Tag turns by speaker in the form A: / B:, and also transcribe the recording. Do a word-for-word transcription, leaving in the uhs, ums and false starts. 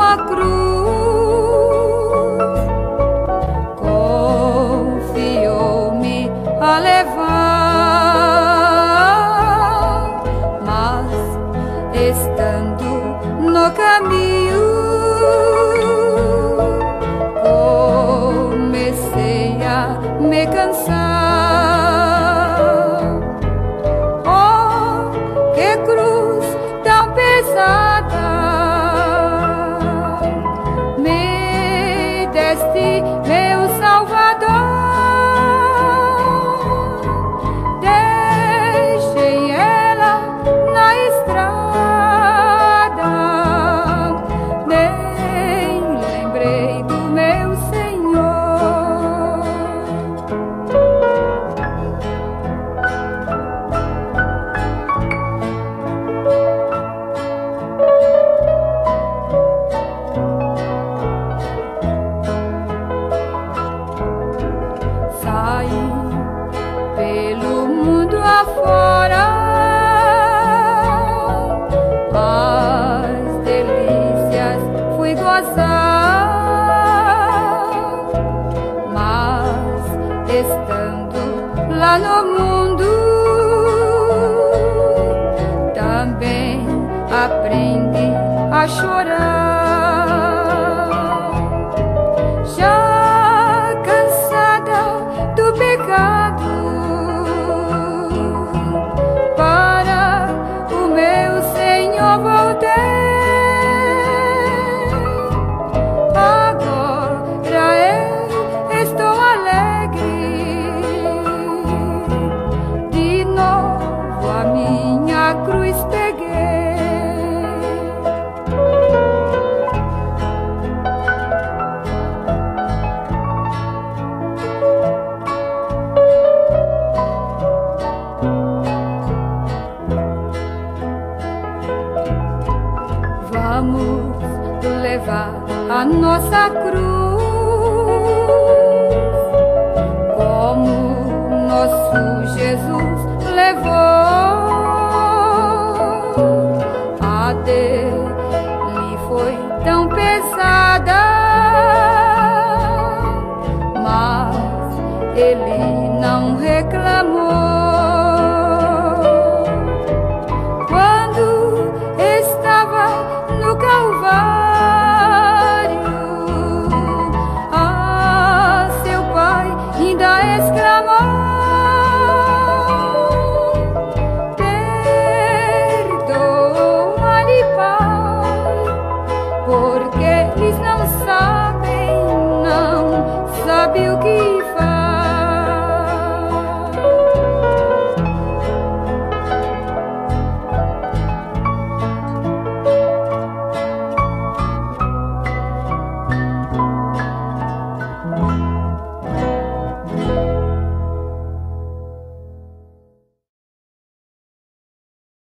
A: sua cruz, confiou-me a levar, mas estando no caminho comecei a me cansar. Oh, que cruz tão pesada me deste, meu Salvador. Deixei ela na estrada, nem lembrei do meu Senhor. Saí pelo mundo afora, as delícias fui gozar, mas estando lá no mundo também aprendi a chorar. Já cansada do pecado, para o meu Senhor voltei. Agora eu estou alegre, de novo a minha cruz peguei. Vamos levar a nossa cruz, como nosso Jesus levou.